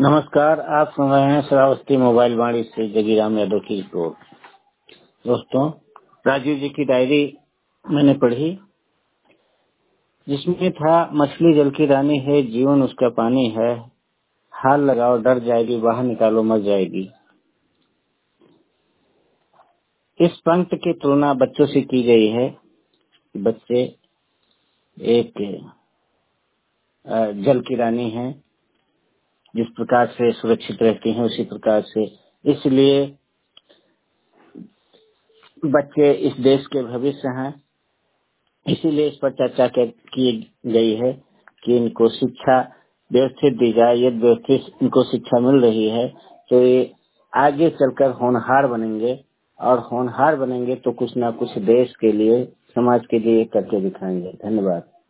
नमस्कार। आप सुन रहे हैं श्रावस्ती मोबाइल वाणी से जगीराम यादव की रिपोर्ट। दोस्तों, राजीव जी की डायरी मैंने पढ़ी, जिसमें था मछली जल की रानी है, जीवन उसका पानी है, हाल लगाओ डर जाएगी, बाहर निकालो मर जाएगी। इस पंक्ति की तुलना बच्चों से की गई है। बच्चे एक जल की रानी हैं, जिस प्रकार से सुरक्षित रहती हैं उसी प्रकार से, इसलिए बच्चे इस देश के भविष्य हैं। इसीलिए इस पर चर्चा की गई है कि इनको शिक्षा व्यवस्थित दी जाए। यदि व्यवस्थित इनको शिक्षा मिल रही है तो ये आगे चलकर होनहार बनेंगे, और होनहार बनेंगे तो कुछ ना कुछ देश के लिए, समाज के लिए करके दिखाएंगे। धन्यवाद।